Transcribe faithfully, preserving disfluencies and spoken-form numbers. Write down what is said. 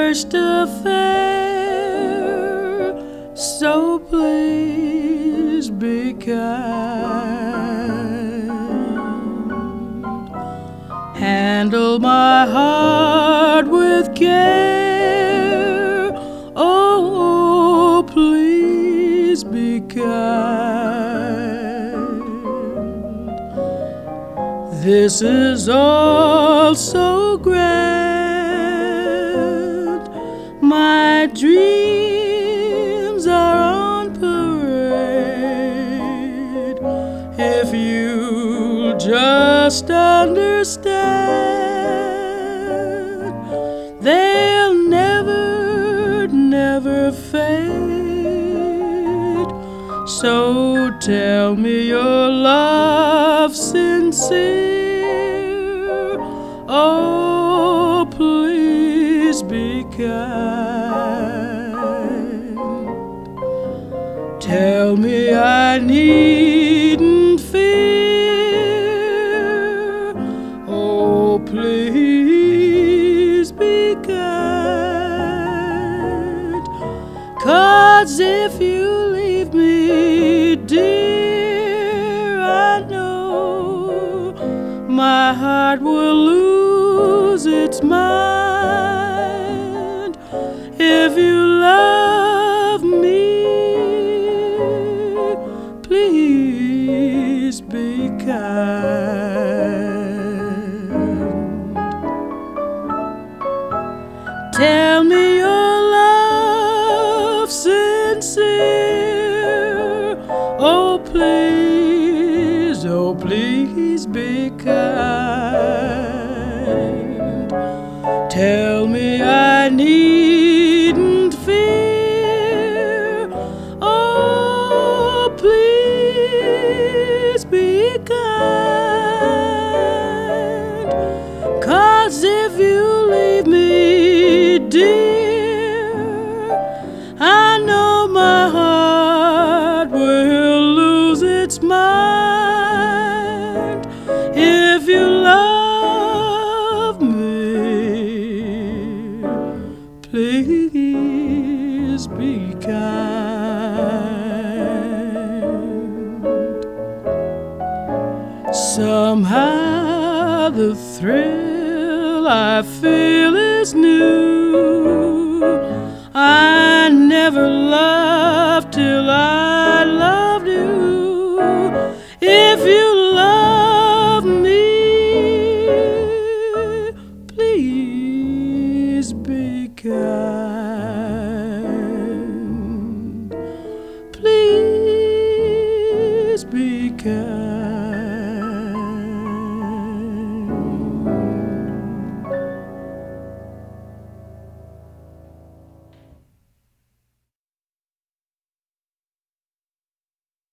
first affair, so please be kind. Handle my heart with care, oh, please be kind. This is all so grand, my dreams are on parade. If you'll just understand, they'll never, never fade. So tell me your love's sincere, oh, please be kind. Tell me I needn't fear, oh, please be kind. 'Cause if you leave me, dear, I know my heart will lose its mind. If you love me, please be kind. Tell me your love's sincere, oh, please, oh, please be kind. Tell me I needn't fear, oh, please be kind. 'Cause if you leave me, dear, I know my heart will lose its mind. If you love me, please be kind. Somehow the thrill I feel is new.